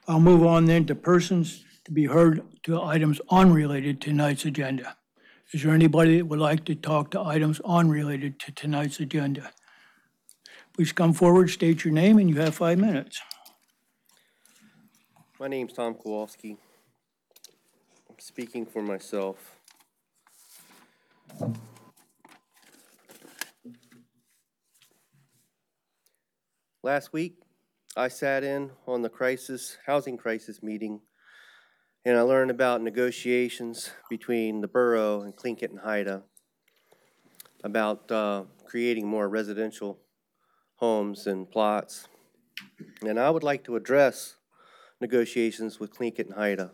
I'll move on then to persons to be heard to items unrelated to tonight's agenda. Is there anybody that would like to talk to items unrelated to tonight's agenda? Please come forward, state your name, and you have 5 minutes. My name's Tom Kowalski. I'm speaking for myself. Last week, I sat in on the housing crisis meeting, and I learned about negotiations between the borough and Tlingit and Haida about creating more residential homes and plots. And I would like to address negotiations with Tlingit and Haida.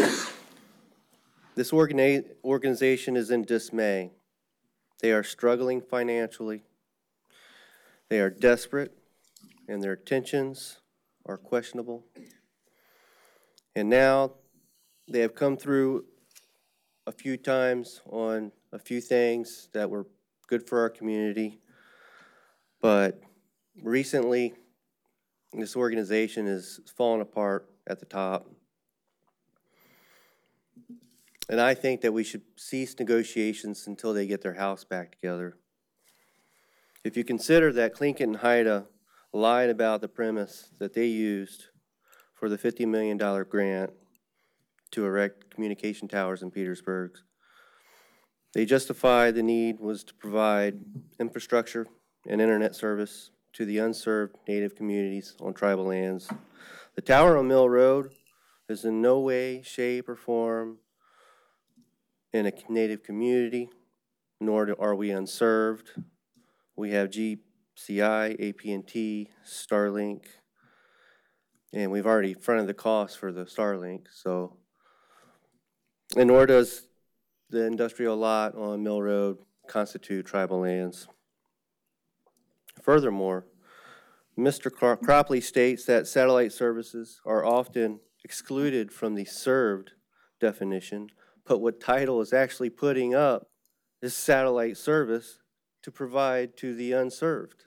This organization is in dismay. They are struggling financially. They are desperate, and their intentions are questionable. And now they have come through a few times on a few things that were good for our community, but recently this organization is falling apart at the top. And I think that we should cease negotiations until they get their house back together. If you consider that Tlingit and Haida lied about the premise that they used for the $50 million grant to erect communication towers in Petersburg, they justified the need was to provide infrastructure and internet service to the unserved Native communities on tribal lands. The tower on Mill Road is in no way, shape, or form in a Native community, nor are we unserved. We have GCI, AT&T, Starlink, and we've already fronted the cost for the Starlink, so, and nor does the industrial lot on Mill Road constitute tribal lands. Furthermore, Mr. Cropley states that satellite services are often excluded from the served definition, but what title is actually putting up is satellite service to provide to the unserved.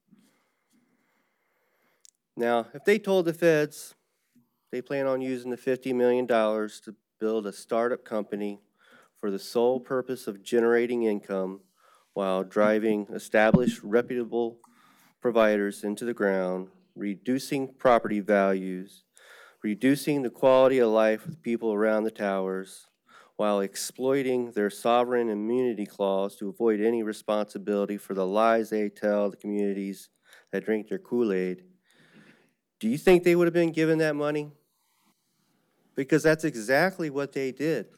Now, if they told the feds they plan on using the $50 million to build a startup company for the sole purpose of generating income while driving established, reputable providers into the ground, reducing property values, reducing the quality of life of the people around the towers, while exploiting their sovereign immunity clause to avoid any responsibility for the lies they tell the communities that drink their Kool-Aid, do you think they would have been given that money? Because that's exactly what they did.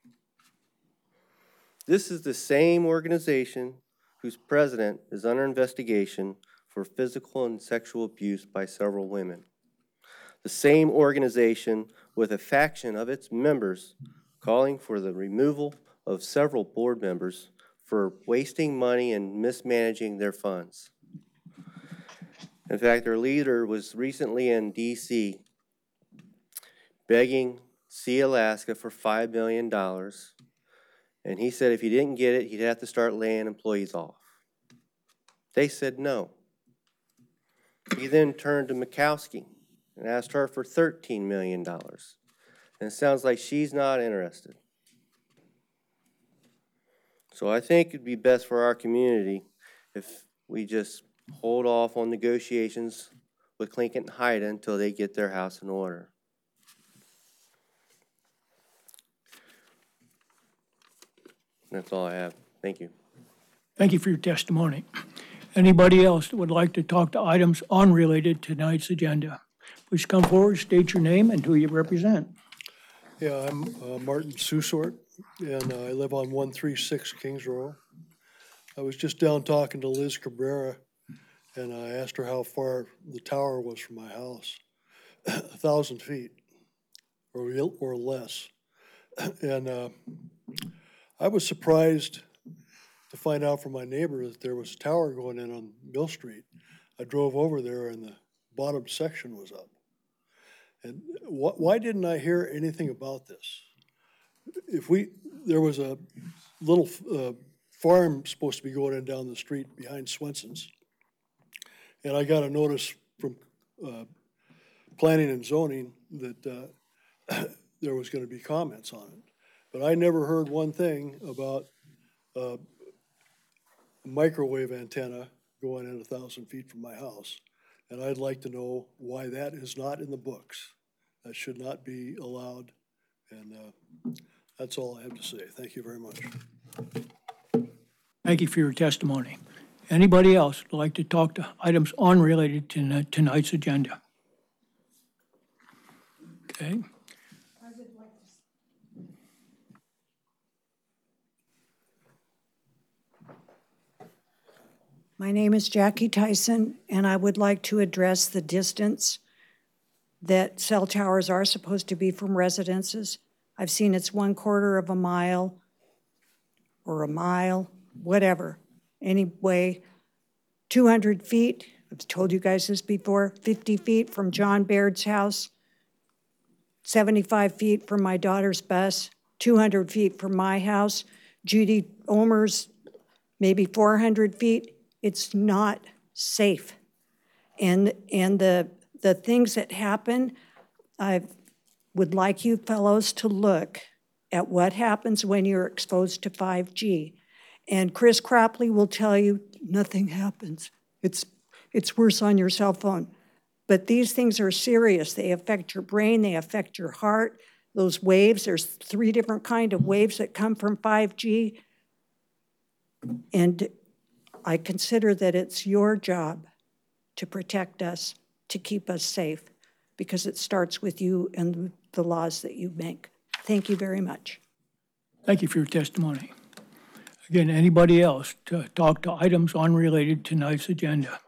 This is the same organization whose president is under investigation for physical and sexual abuse by several women. The same organization with a faction of its members calling for the removal of several board members for wasting money and mismanaging their funds. In fact, their leader was recently in D.C. begging Sea Alaska for $5 million, and he said if he didn't get it, he'd have to start laying employees off. They said no. He then turned to Murkowski and asked her for $13 million. And it sounds like she's not interested. So I think it'd be best for our community if we just hold off on negotiations with Tlingit and Haida until they get their house in order. That's all I have. Thank you. Thank you for your testimony. Anybody else that would like to talk to items unrelated to tonight's agenda? Please come forward, state your name and who you represent. Yeah, I'm Martin Susort, and I live on 136 Kings Row. I was just down talking to Liz Cabrera, and I asked her how far the tower was from my house. 1,000 feet or less. And I was surprised to find out from my neighbor that there was a tower going in on Mill Street. I drove over there and the bottom section was up. And why didn't I hear anything about this? There was a little farm supposed to be going in down the street behind Swenson's. And I got a notice from planning and zoning that there was gonna be comments on it. But I never heard one thing about a microwave antenna going in 1,000 feet from my house. And I'd like to know why that is not in the books. That should not be allowed. And that's all I have to say. Thank you very much. Thank you for your testimony. Anybody else would like to talk to items unrelated to tonight's agenda? Okay. My name is Jackie Tyson, and I would like to address the distance that cell towers are supposed to be from residences. I've seen it's 1/4 of a mile or a mile, whatever. Anyway, 200 feet, I've told you guys this before, 50 feet from John Baird's house, 75 feet from my daughter's bus, 200 feet from my house, Judy Omer's maybe 400 feet. It's not safe. And the things that happen, I would like you fellows to look at what happens when you're exposed to 5G. And Chris Cropley will tell you nothing happens. It's worse on your cell phone. But these things are serious. They affect your brain, they affect your heart. Those waves, there's 3 different kinds of waves that come from 5G. And I consider that it's your job to protect us, to keep us safe, because it starts with you and the laws that you make. Thank you very much. Thank you for your testimony. Again, anybody else to talk to items unrelated to tonight's agenda?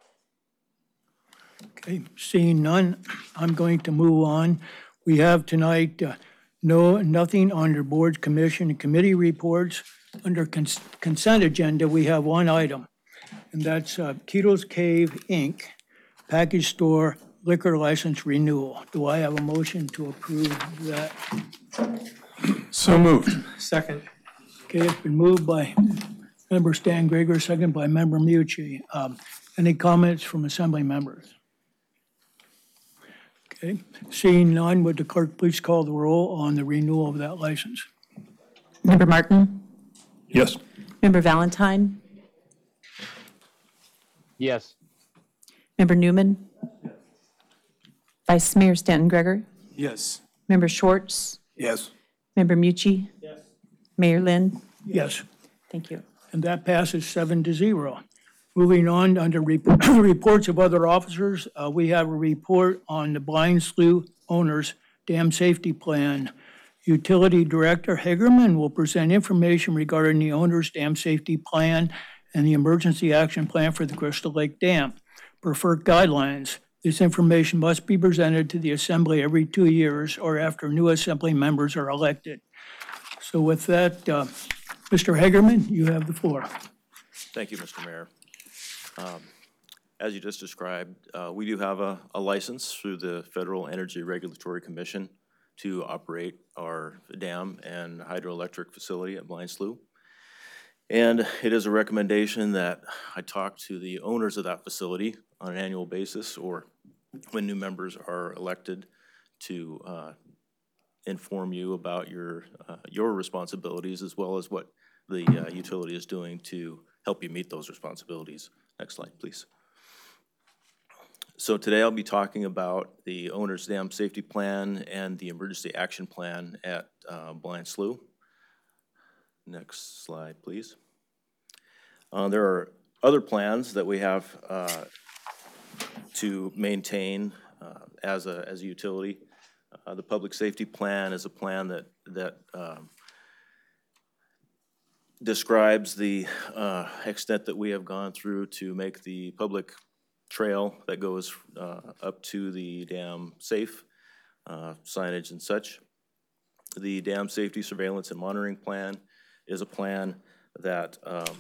Okay, seeing none, I'm going to move on. We have tonight nothing under boards, commission, and committee reports. Under consent agenda, we have one item, and that's Keto's Cave, Inc., package store liquor license renewal. Do I have a motion to approve that? So moved. Second. Okay, it's been moved by Member Stan Gregor, second by Member Mucci. Any comments from assembly members? Okay, seeing none, would the clerk please call the roll on the renewal of that license? Member Martin? Yes. Member Valentine? Yes. Member Newman? Vice Mayor Stanton Gregor? Yes. Member Schwartz? Yes. Member Mucci? Yes. Mayor Lynn? Yes, Thank you. and that passes 7-0. Moving on, under reports of other officers, we have a report on the Blind Slough Owners Dam Safety Plan. Utility Director Hagerman will present information regarding the Owners Dam Safety Plan and the Emergency Action Plan for the Crystal Lake Dam. Per FERC guidelines, this information must be presented to the Assembly every 2 years or after new Assembly members are elected. So with that, Mr. Hagerman, you have the floor. Thank you, Mr. Mayor. As you just described, we do have a license through the Federal Energy Regulatory Commission to operate our dam and hydroelectric facility at Blind Slough. And it is a recommendation that I talk to the owners of that facility on an annual basis, or when new members are elected, to inform you about your responsibilities, as well as what the utility is doing to help you meet those responsibilities. Next slide, please. So today I'll be talking about the Owner's Dam Safety Plan and the Emergency Action Plan at Blind Slough. Next slide, please. There are other plans that we have to maintain as a utility. The Public Safety Plan is a plan that describes the extent that we have gone through to make the public trail that goes up to the dam safe, signage and such. The Dam Safety Surveillance and Monitoring Plan is a plan that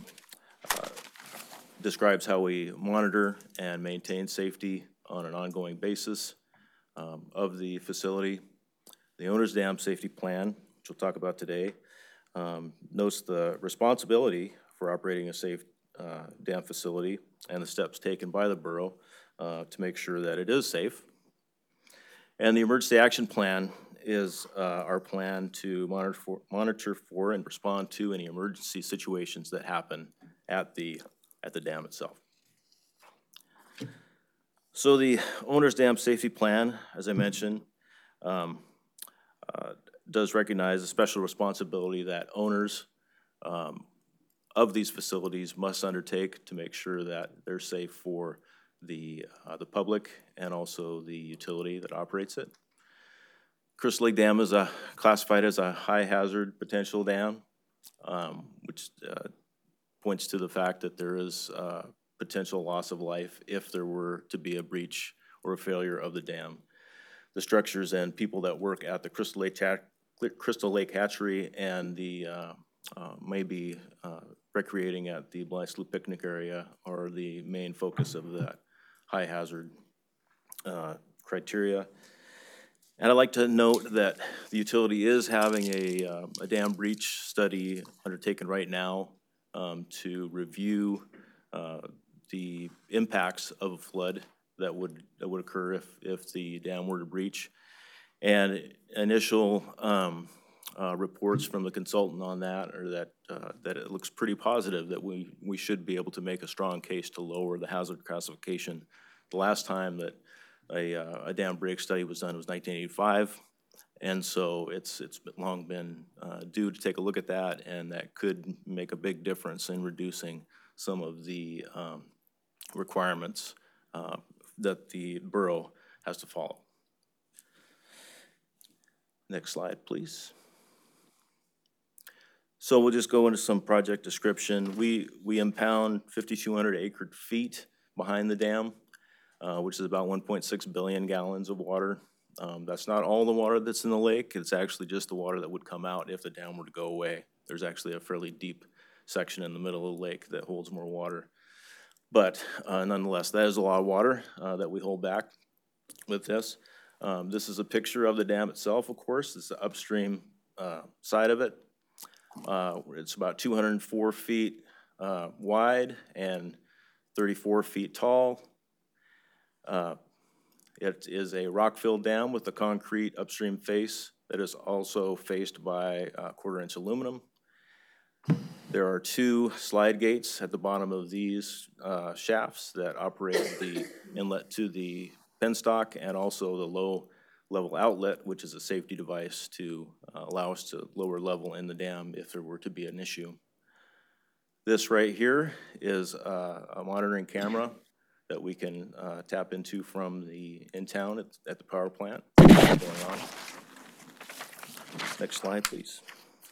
describes how we monitor and maintain safety on an ongoing basis of the facility. The Owner's Dam Safety Plan, which we'll talk about today, notes the responsibility for operating a safe dam facility and the steps taken by the borough to make sure that it is safe. And the emergency action plan is our plan to monitor for and respond to any emergency situations that happen at the dam itself. So the owner's dam safety plan, as I mentioned, does recognize a special responsibility that owners of these facilities must undertake to make sure that they're safe for the public and also the utility that operates it. Crystal Lake Dam is classified as a high hazard potential dam, which points to the fact that there is potential loss of life if there were to be a breach or a failure of the dam. The structures and people that work at the Crystal Lake Hatchery and the maybe recreating at the Blind Slough picnic area are the main focus of that high hazard criteria. And I'd like to note that the utility is having a dam breach study undertaken right now to review the impacts of a flood that would occur if the dam were to breach. And initial reports from the consultant on that are that it looks pretty positive that we should be able to make a strong case to lower the hazard classification. The last time that a dam break study was done was 1985, and so it's long been due to take a look at that, and that could make a big difference in reducing some of the requirements that the borough has to follow. Next slide, please. So we'll just go into some project description. We impound 5,200 acre feet behind the dam, which is about 1.6 billion gallons of water. That's not all the water that's in the lake. It's actually just the water that would come out if the dam were to go away. There's actually a fairly deep section in the middle of the lake that holds more water. But nonetheless, that is a lot of water that we hold back with this. This is a picture of the dam itself, of course. It's the upstream side of it. It's about 204 feet wide and 34 feet tall. It is a rock-filled dam with a concrete upstream face that is also faced by quarter-inch aluminum. There are two slide gates at the bottom of these shafts that operate the inlet to the penstock and also the low-level outlet, which is a safety device to allow us to lower level in the dam if there were to be an issue. This right here is a monitoring camera that we can tap into from the in-town at the power plant. Going on. Next slide, please.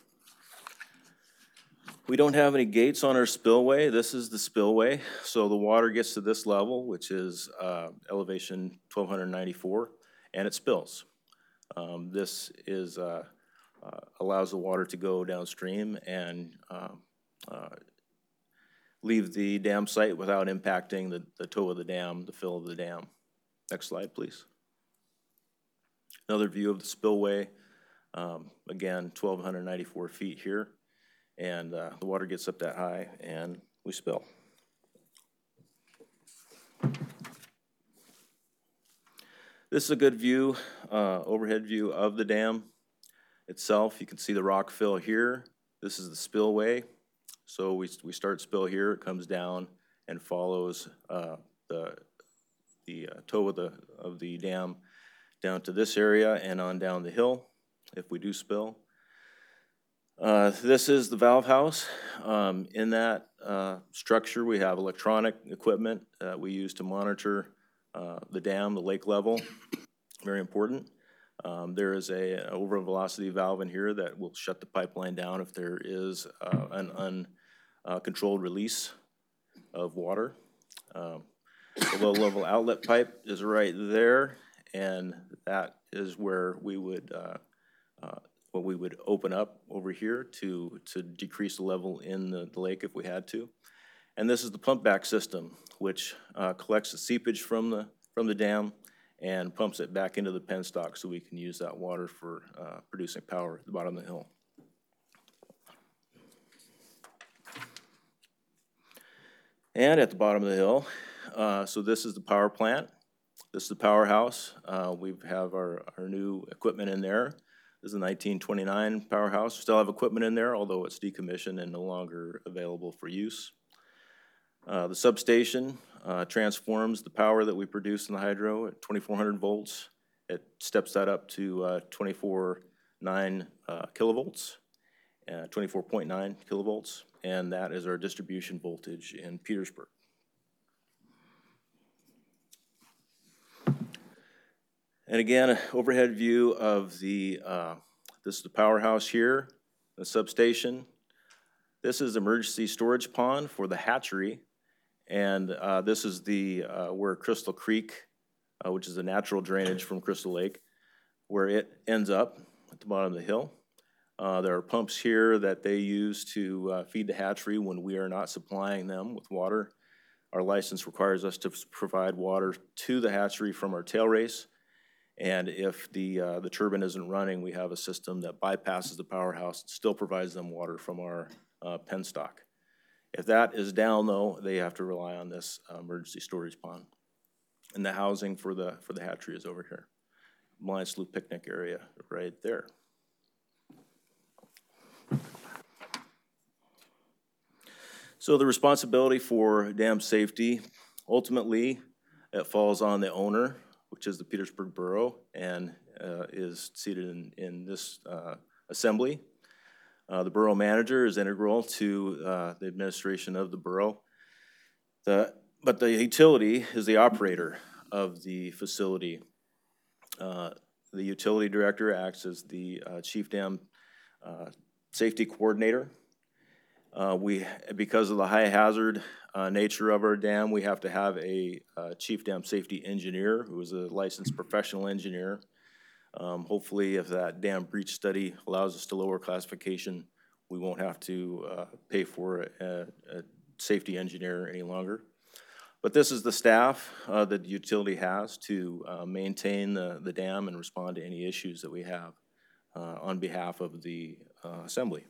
We don't have any gates on our spillway. This is the spillway. So the water gets to this level, which is elevation 1,294, and it spills. This is allows the water to go downstream and leave the dam site without impacting the toe of the dam, the fill of the dam. Next slide, please. Another view of the spillway. Again, 1,294 feet here. And the water gets up that high and we spill. This is a good view, overhead view of the dam itself. You can see the rock fill here. This is the spillway. So we start spill here, it comes down and follows the toe of the dam down to this area and on down the hill if we do spill. This is the valve house. In that structure, we have electronic equipment that we use to monitor the dam, the lake level. Very important. There is an over velocity valve in here that will shut the pipeline down if there is an uncontrolled release of water. The low level outlet pipe is right there, and that is where we would open up over here to decrease the level in the lake if we had to. And this is the pump back system, which collects the seepage from the dam and pumps it back into the penstock so we can use that water for producing power at the bottom of the hill. And at the bottom of the hill, so this is the power plant. This is the powerhouse. We have our new equipment in there. This is a 1929 powerhouse. We still have equipment in there, although it's decommissioned and no longer available for use. The substation transforms the power that we produce in the hydro at 2,400 volts. It steps that up to 24.9 kilovolts, 24.9 kilovolts, and that is our distribution voltage in Petersburg. And again, an overhead view of the, this is the powerhouse here, the substation. This is emergency storage pond for the hatchery. And this is the, where Crystal Creek, which is a natural drainage from Crystal Lake, where it ends up at the bottom of the hill. There are pumps here that they use to feed the hatchery when we are not supplying them with water. Our license requires us to provide water to the hatchery from our tail race. And if the turbine isn't running, we have a system that bypasses the powerhouse and still provides them water from our penstock. If that is down, though, they have to rely on this emergency storage pond. And the housing for the hatchery is over here. Blind Slough picnic area right there. So the responsibility for dam safety, ultimately, it falls on the owner, which is the Petersburg Borough, and is seated in this assembly. The borough manager is integral to the administration of the borough. But the utility is the operator of the facility. The utility director acts as the chief dam safety coordinator. Because of the high hazard nature of our dam, we have to have a chief dam safety engineer who is a licensed professional engineer. Hopefully, if that dam breach study allows us to lower classification, we won't have to pay for a safety engineer any longer. But this is the staff that the utility has to maintain the dam and respond to any issues that we have on behalf of the assembly.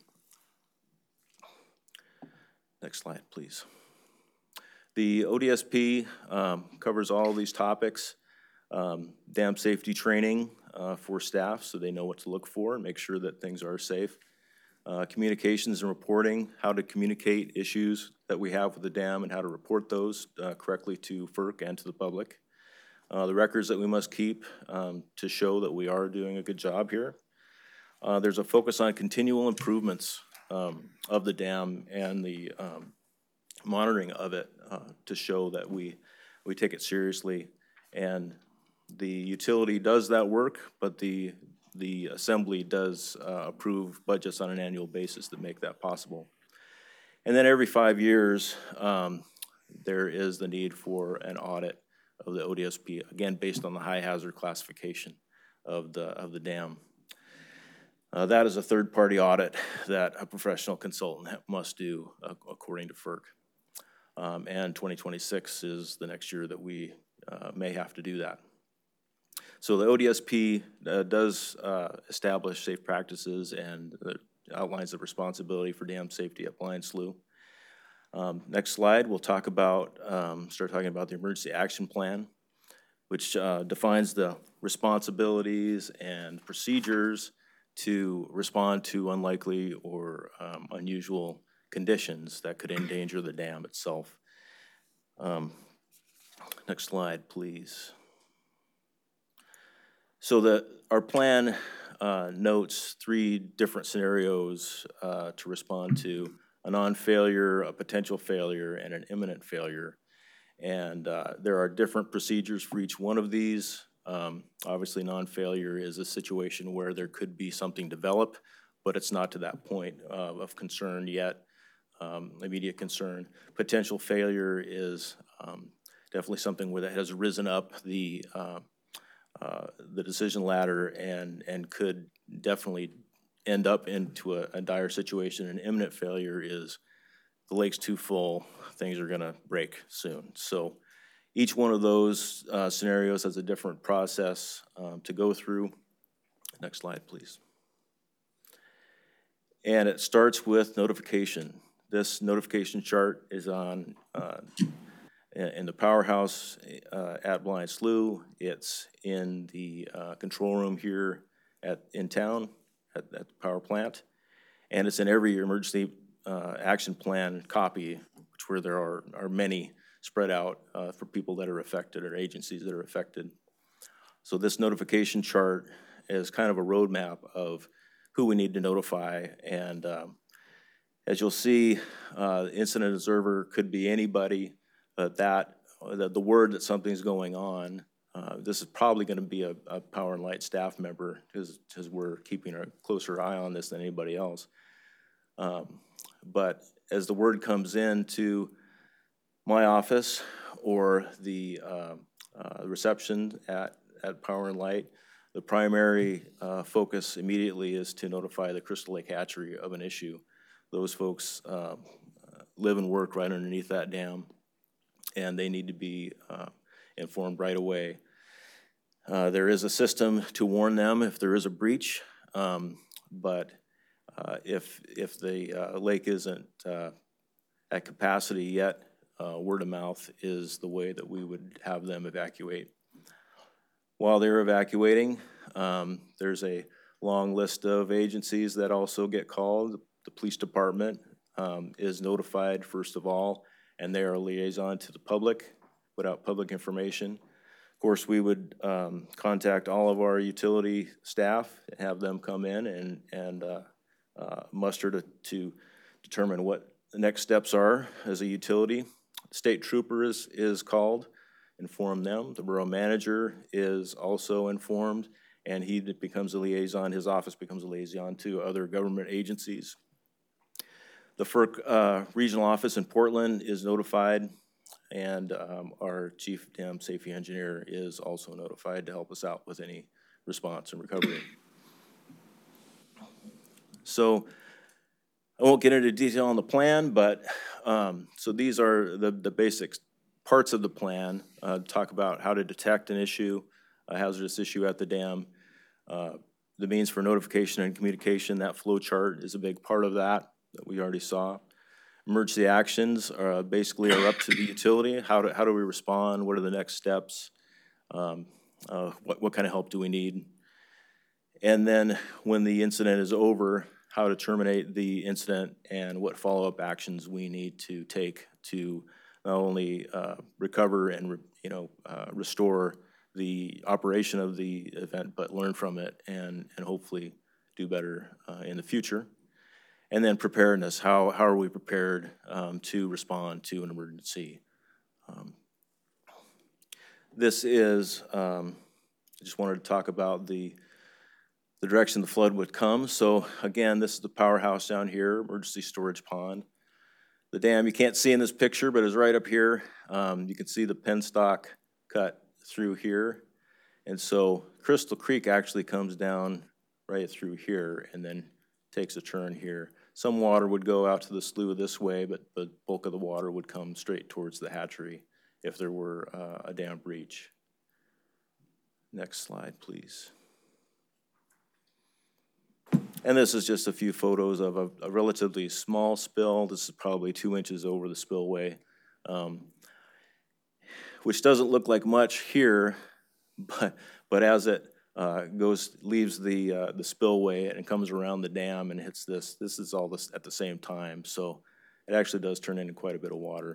Next slide, please. The ODSP covers all of these topics. Dam safety training for staff so they know what to look for and make sure that things are safe. Communications and reporting, how to communicate issues that we have with the dam and how to report those correctly to FERC and to the public. The records that we must keep to show that we are doing a good job here. There's a focus on continual improvements of the dam and the monitoring of it to show that we take it seriously. And the utility does that work, but the assembly does approve budgets on an annual basis that make that possible. And then every 5 years, there is the need for an audit of the ODSP, again, based on the high hazard classification of the dam. That is a third-party audit that a professional consultant must do according to FERC. And 2026 is the next year that we may have to do that. So the ODSP does establish safe practices and outlines the responsibility for dam safety at Blind Slough. Next slide, we'll talk about, start talking about the emergency action plan, which defines the responsibilities and procedures to respond to unlikely or unusual conditions that could endanger the dam itself. Next slide, please. So our plan notes 3 different scenarios to respond to: a non-failure, a potential failure, and an imminent failure. And there are different procedures for each one of these. Obviously, non-failure is a situation where there could be something develop, but it's not to that point of concern yet, immediate concern. Potential failure is definitely something where that has risen up the decision ladder and could definitely end up into a dire situation. An imminent failure is the lake's too full, things are gonna break soon. So each one of those scenarios has a different process to go through. Next slide, please. And it starts with notification. This notification chart is on in the powerhouse at Blind Slough. It's in the control room here in town at the power plant. And it's in every emergency action plan copy, where there are many spread out for people that are affected or agencies that are affected. So this notification chart is kind of a roadmap of who we need to notify. And as you'll see, incident observer could be anybody, but the word that something's going on, this is probably going to be a Power and Light staff member, because we're keeping a closer eye on this than anybody else. But as the word comes in to my office or the reception at Power and Light, the primary focus immediately is to notify the Crystal Lake Hatchery of an issue. Those folks live and work right underneath that dam, and they need to be informed right away. There is a system to warn them if there is a breach, but if the lake isn't at capacity yet, word of mouth is the way that we would have them evacuate. While they're evacuating, there's a long list of agencies that also get called. The police department is notified first of all, and they are a liaison to the public, put out public information. Of course, we would contact all of our utility staff and have them come in and muster to determine what the next steps are as a utility. State trooper is called, inform them. The borough manager is also informed, and he becomes a liaison, his office becomes a liaison to other government agencies. The FERC regional office in Portland is notified, and our chief dam safety engineer is also notified to help us out with any response and recovery. So I won't get into detail on the plan, but so these are the basic parts of the plan. Talk about how to detect an issue, a hazardous issue at the dam, the means for notification and communication. That flow chart is a big part of that we already saw. Emergency actions are basically up to the utility. How do we respond? What are the next steps? What kind of help do we need? And then when the incident is over, how to terminate the incident and what follow-up actions we need to take to not only recover and restore the operation of the event, but learn from it and hopefully do better in the future. And then preparedness, how are we prepared to respond to an emergency? This is, I just wanted to talk about the direction the flood would come. So again, this is the powerhouse down here, emergency storage pond. The dam you can't see in this picture, but is right up here. You can see the penstock cut through here. And so Crystal Creek actually comes down right through here and then takes a turn here. Some water would go out to the slough this way, but the bulk of the water would come straight towards the hatchery if there were a dam breach. Next slide, please. And this is just a few photos of a relatively small spill. This is probably 2 inches over the spillway, which doesn't look like much here, but as it leaves the spillway and comes around the dam and hits this is all this at the same time. So it actually does turn into quite a bit of water.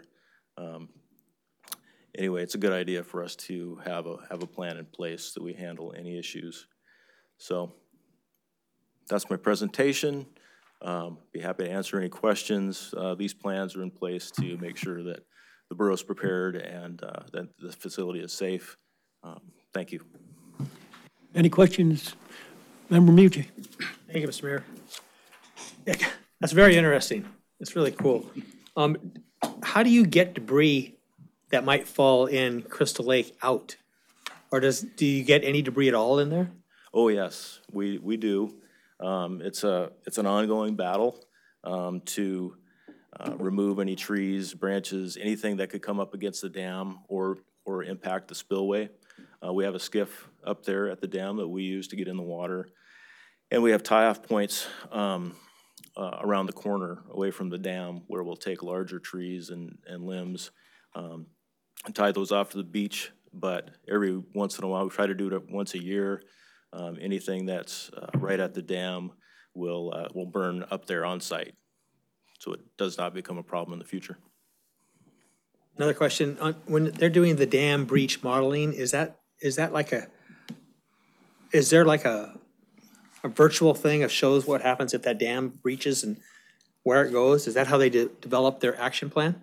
Anyway, it's a good idea for us to have a plan in place that we handle any issues. So that's my presentation. Be happy to answer any questions. These plans are in place to make sure that the borough's prepared and that the facility is safe. Thank you. Any questions? Member Mucci? Thank you, Mr. Mayor. Yeah, that's very interesting. It's really cool. How do you get debris that might fall in Crystal Lake out? Or do you get any debris at all in there? Oh yes, we do. It's an ongoing battle to remove any trees, branches, anything that could come up against the dam or impact the spillway. We have a skiff up there at the dam that we use to get in the water. And we have tie-off points around the corner away from the dam where we'll take larger trees and limbs tie those off to the beach, but every once in a while, we try to do it once a year. Anything that's right at the dam will burn up there on site, so it does not become a problem in the future. Another question, when they're doing the dam breach modeling, is there like a virtual thing that shows what happens if that dam breaches and where it goes? Is that how they develop their action plan?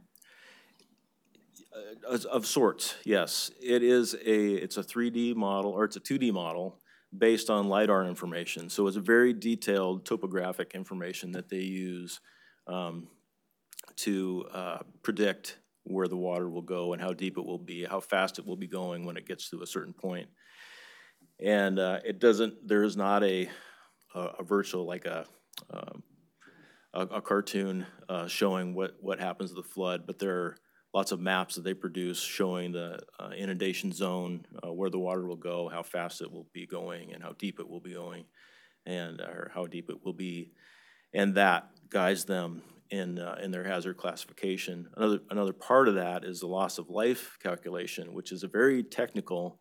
Of sorts, yes. It's a 3D model, or it's a 2D model based on LiDAR information. So it's a very detailed topographic information that they use to predict where the water will go and how deep it will be, how fast it will be going when it gets to a certain point. And there is not a virtual, like a cartoon showing what happens to the flood, but there are lots of maps that they produce showing the inundation zone, where the water will go, how fast it will be going, and how deep it will be going, or how deep it will be, and that guides them in their hazard classification. Another part of that is the loss of life calculation, which is a very technical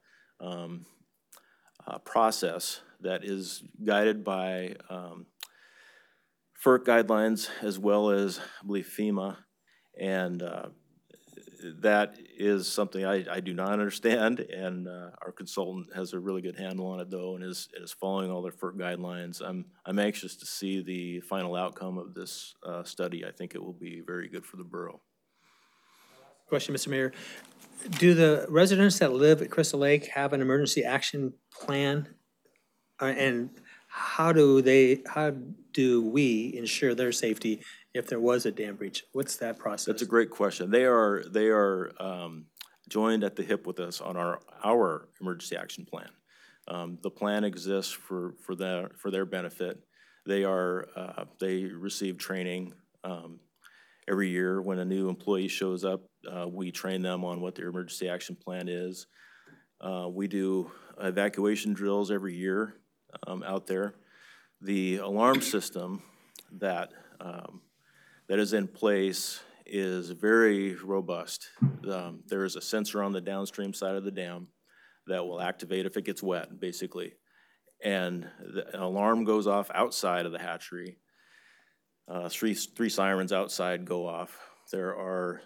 process that is guided by FERC guidelines as well as, I believe, FEMA, and that is something I do not understand, and our consultant has a really good handle on it, though, and is following all their FERC guidelines. I'm anxious to see the final outcome of this study. I think it will be very good for the borough. Question, Mr. Mayor. Do the residents that live at Crystal Lake have an emergency action plan? And how do we ensure their safety if there was a dam breach? What's that process? That's a great question. They are joined at the hip with us on our emergency action plan. The plan exists for their benefit. They receive training every year. When a new employee shows up, we train them on what their emergency action plan is. We do evacuation drills every year out there. The alarm system that is in place is very robust. There is a sensor on the downstream side of the dam that will activate if it gets wet, basically. And an alarm goes off outside of the hatchery. Three sirens outside go off. There are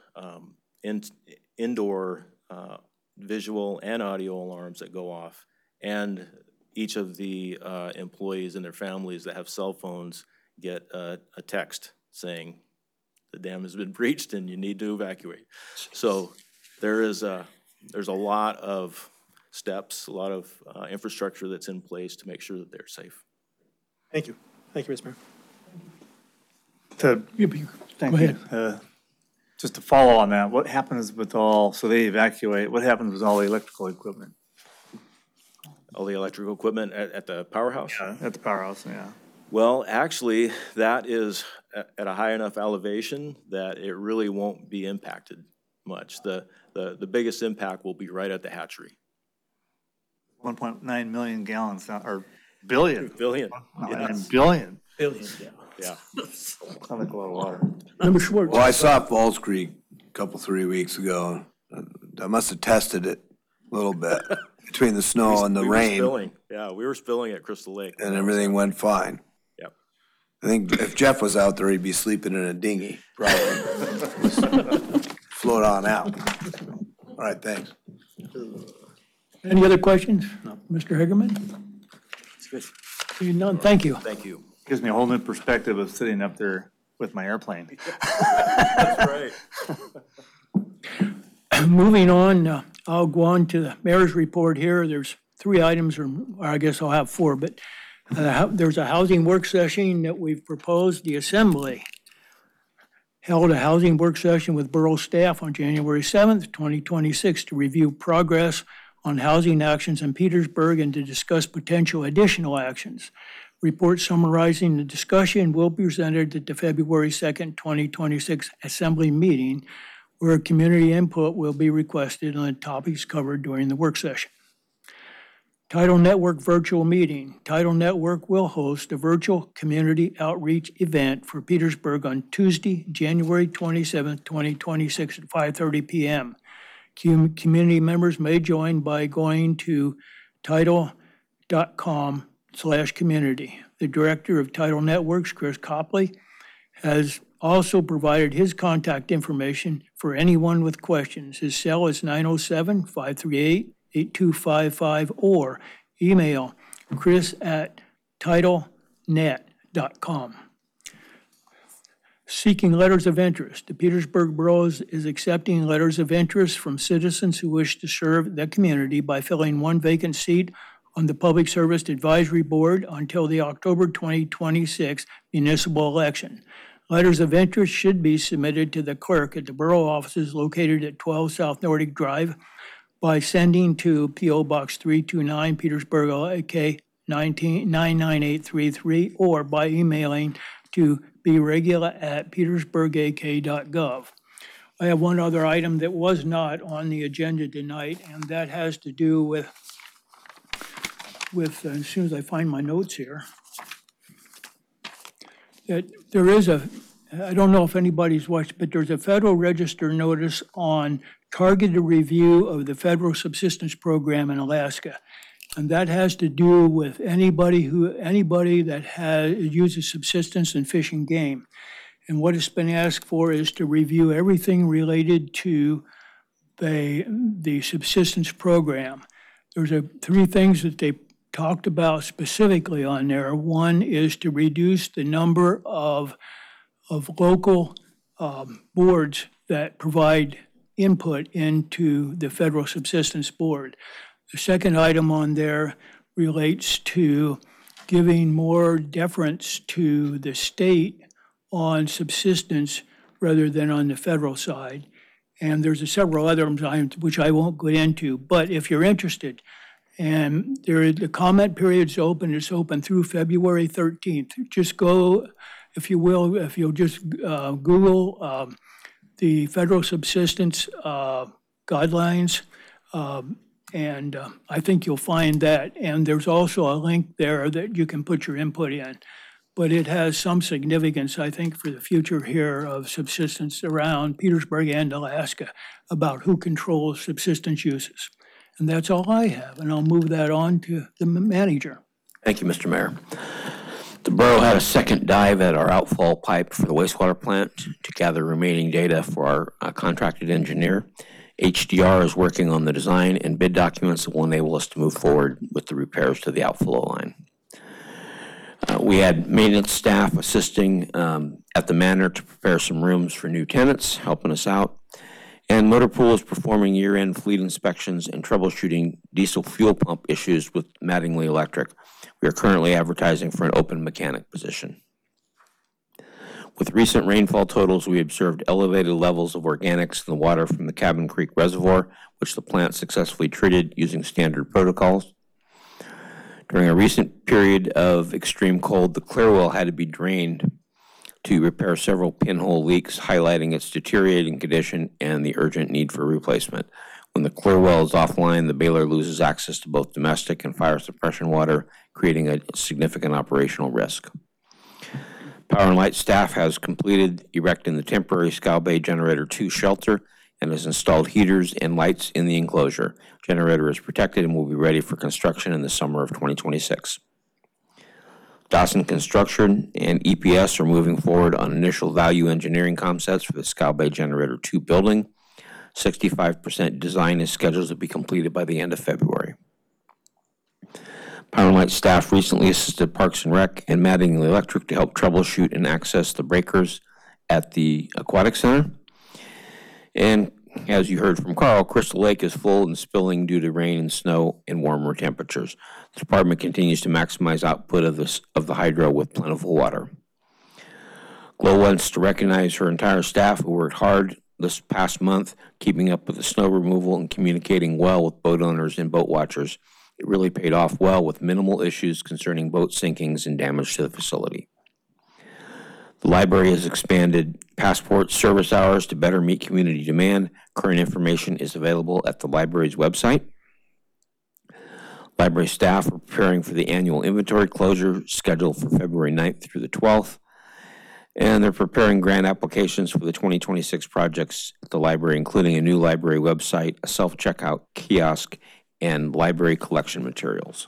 indoor visual and audio alarms that go off. And each of the employees and their families that have cell phones get a text saying the dam has been breached and you need to evacuate. So there's a lot of steps, a lot of infrastructure that's in place to make sure that they're safe. Thank you. Thank you, Mr. Mayor. Go ahead. Just to follow on that, what happens with so they evacuate, what happens with all the electrical equipment? All the electrical equipment at the powerhouse? Yeah, at the powerhouse, yeah. Well, actually, that is at a high enough elevation that it really won't be impacted much. The biggest impact will be right at the hatchery. 1.9 million gallons, or billion. Billion. Yes. Billion. Billion, yeah. Yeah. Sounds like a lot of water. Member Schwartz. Well, I saw Falls Creek a 3 weeks ago. I must have tested it a little bit between the snow and the We were rain, spilling. Yeah, we were spilling at Crystal Lake. and everything went fine. Yep. I think if Jeff was out there, he'd be sleeping in a dinghy, probably. Float on out. All right, thanks. Any other questions? No. Mr. Hagerman? Seeing none, thank you. Thank you. Gives me a whole new perspective of sitting up there with my airplane. That's right. Moving on, I'll go on to the mayor's report here. There's 3 items, or I guess I'll have 4, but there's a housing work session that we've proposed. The Assembly held a housing work session with borough staff on January 7th, 2026 to review progress on housing actions in Petersburg and to discuss potential additional actions. Report summarizing the discussion will be presented at the February 2nd, 2026 Assembly meeting, where community input will be requested on the topics covered during the work session. Tidal Network virtual meeting. Tidal Network will host a virtual community outreach event for Petersburg on Tuesday, January 27th, 2026 at 5:30 p.m. Community members may join by going to tidal.com/community. The Director of Tidal Networks, Chris Copley, has also provided his contact information for anyone with questions. His cell is 907-538-8255 or email chris@tidalnet.com. Seeking letters of interest. The Petersburg Borough is accepting letters of interest from citizens who wish to serve the community by filling one vacant seat on the Public Service Advisory Board until the October 2026 municipal election. Letters of interest should be submitted to the clerk at the borough offices located at 12 South Nordic Drive by sending to P.O. Box 329, Petersburg, LA, 99833, or by emailing to bregula@petersburgak.gov. I have one other item that was not on the agenda tonight, and that has to do with as soon as I find my notes here, that there is I don't know if anybody's watched, but there's a Federal Register notice on targeted review of the Federal Subsistence Program in Alaska. And that has to do with anybody that uses subsistence and fish and game. And what it's been asked for is to review everything related to the subsistence program. There's three things that they talked about specifically on there. One is to reduce the number of local boards that provide input into the Federal Subsistence Board. The second item on there relates to giving more deference to the state on subsistence rather than on the federal side. And there's several other items which I won't go into, but if you're interested, and the comment period's open. It's open through February 13th. Just go, if you'll just Google the Federal Subsistence Guidelines, and I think you'll find that. And there's also a link there that you can put your input in. But it has some significance, I think, for the future here of subsistence around Petersburg and Alaska about who controls subsistence uses. And that's all I have, and I'll move that on to the manager. Thank you, Mr. Mayor. The borough had a second dive at our outfall pipe for the wastewater plant to gather remaining data for our contracted engineer. HDR is working on the design and bid documents that will enable us to move forward with the repairs to the outflow line. We had maintenance staff assisting at the manor to prepare some rooms for new tenants, helping us out. And Motor Pool is performing year-end fleet inspections and troubleshooting diesel fuel pump issues with Mattingly Electric. We are currently advertising for an open mechanic position. With recent rainfall totals, we observed elevated levels of organics in the water from the Cabin Creek Reservoir, which the plant successfully treated using standard protocols. During a recent period of extreme cold, the Clearwell had to be drained to repair several pinhole leaks, highlighting its deteriorating condition and the urgent need for replacement. When the Clearwell is offline, the baler loses access to both domestic and fire suppression water, creating a significant operational risk. Power and Light staff has completed erecting the temporary Scow Bay Generator 2 shelter and has installed heaters and lights in the enclosure. Generator is protected and will be ready for construction in the summer of 2026. Dawson Construction and EPS are moving forward on initial value engineering concepts for the Scow Bay Generator 2 building. 65% design is scheduled to be completed by the end of February. Power and Light staff recently assisted Parks and Rec and Mattingly Electric to help troubleshoot and access the breakers at the Aquatic Center. And as you heard from Carl, Crystal Lake is full and spilling due to rain and snow and warmer temperatures. The department continues to maximize output of the hydro with plentiful water. Glow wants to recognize her entire staff who worked hard this past month, keeping up with the snow removal and communicating well with boat owners and boat watchers. It really paid off well with minimal issues concerning boat sinkings and damage to the facility. The library has expanded passport service hours to better meet community demand. Current information is available at the library's website. Library staff are preparing for the annual inventory closure scheduled for February 9th through the 12th. And they're preparing grant applications for the 2026 projects at the library, including a new library website, a self-checkout kiosk, and library collection materials.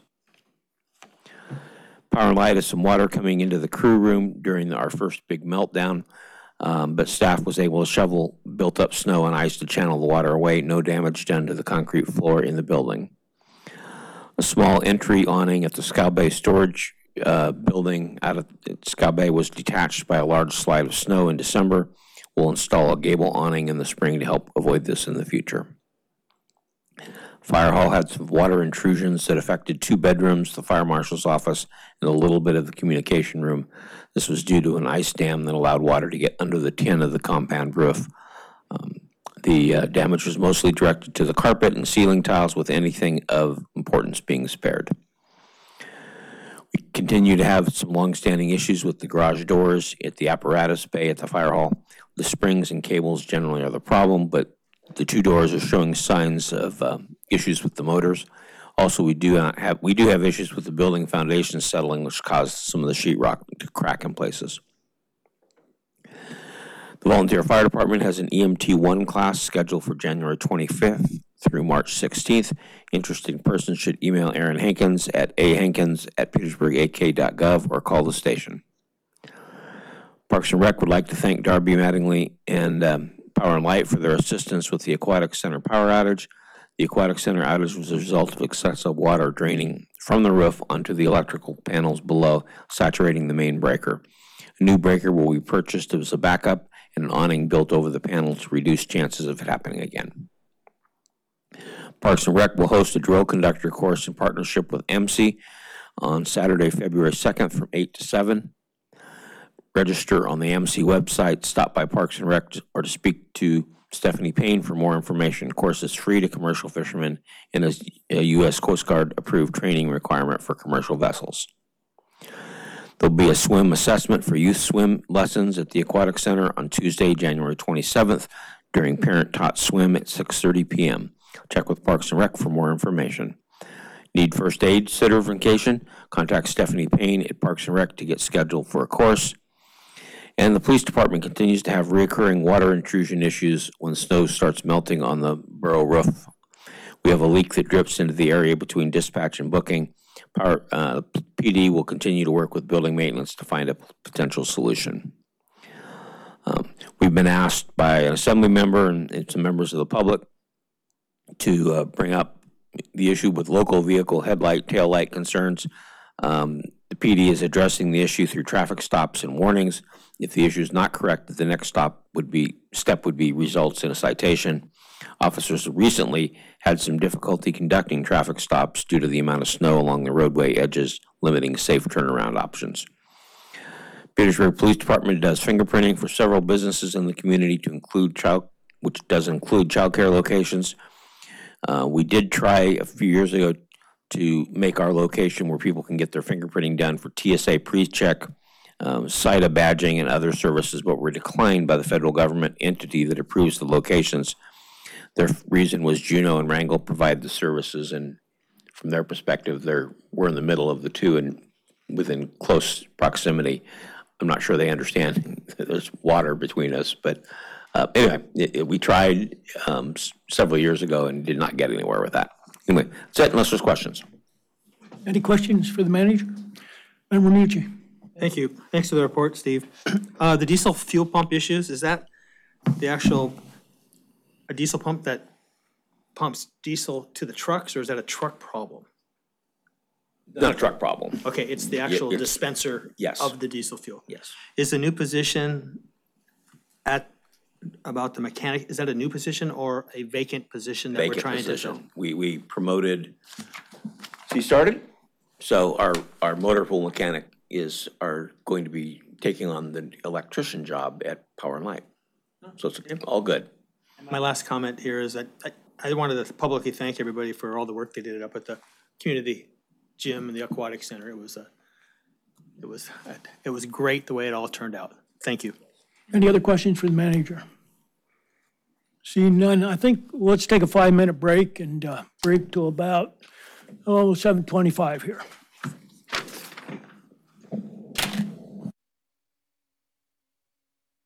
Power and Light has some water coming into the crew room during our first big meltdown, but staff was able to shovel built-up snow and ice to channel the water away. No damage done to the concrete floor in the building. A small entry awning at the Scow Bay storage building out of Scow Bay was detached by a large slide of snow in December. We'll install a gable awning in the spring to help avoid this in the future. Fire hall had some water intrusions that affected 2 bedrooms, the fire marshal's office, and a little bit of the communication room. This was due to an ice dam that allowed water to get under the tin of the compound roof. The damage was mostly directed to the carpet and ceiling tiles, with anything of importance being spared. We continue to have some longstanding issues with the garage doors at the apparatus bay at the fire hall. The springs and cables generally are the problem, but the 2 doors are showing signs of issues with the motors. Also, we do have issues with the building foundation settling, which caused some of the sheetrock to crack in places. The Volunteer Fire Department has an EMT1 class scheduled for January 25th through March 16th. Interested persons should email Aaron Hankins at ahankins@petersburgak.gov or call the station. Parks and Rec would like to thank Darby Mattingly and Power and Light for their assistance with the Aquatic Center power outage. The Aquatic Center outage was a result of excessive water draining from the roof onto the electrical panels below, saturating the main breaker. A new breaker will be purchased as a backup, and an awning built over the panel to reduce chances of it happening again. Parks and Rec will host a drill conductor course in partnership with MC on Saturday, February 2nd from 8 to 7. Register on the MC website, stop by Parks and Rec, or to speak to Stephanie Payne for more information. The course is free to commercial fishermen and is a U.S. Coast Guard approved training requirement for commercial vessels. There'll be a swim assessment for youth swim lessons at the Aquatic Center on Tuesday, January 27th during parent-taught swim at 6:30 p.m. Check with Parks and Rec for more information. Need first aid certification? Contact Stephanie Payne at Parks and Rec to get scheduled for a course. And the police department continues to have recurring water intrusion issues when snow starts melting on the borough roof. We have a leak that drips into the area between dispatch and booking. PD will continue to work with building maintenance to find a potential solution. We've been asked by an assembly member and some members of the public to bring up the issue with local vehicle headlight, tail light concerns. The PD is addressing the issue through traffic stops and warnings. If the issue is not correct, the next step would be results in a citation. Officers recently had some difficulty conducting traffic stops due to the amount of snow along the roadway edges, limiting safe turnaround options. Petersburg Police Department does fingerprinting for several businesses in the community which does include childcare locations. We did try a few years ago to make our location where people can get their fingerprinting done for TSA pre-check, SIDA badging, and other services, but were declined by the federal government entity that approves the locations. Their reason was Juneau and Wrangell provide the services, and from their perspective, we're in the middle of the two and within close proximity. I'm not sure they understand there's water between us, but anyway, we tried several years ago and did not get anywhere with that. Anyway, that's it, unless there's questions. Any questions for the manager? Member Mucci. Thank you. Thanks for the report, Steve. The diesel fuel pump issues, is that a diesel pump that pumps diesel to the trucks, or is that a truck problem? Not a truck problem. Okay, it's the actual it's- dispenser Yes. of the diesel fuel. Yes. Is the new position about the mechanic, is that a new position or a vacant position that we're Vacant trying to fill? position. We promoted, he started, so our motor pool mechanic are going to be taking on the electrician job at Power and Light. So it's all good. My last comment here is that I wanted to publicly thank everybody for all the work they did up at the community gym and the aquatic center. It was great the way it all turned out. Thank you. Any other questions for the manager? Seeing none, I think let's take a 5-minute break and break till about 7:25 here.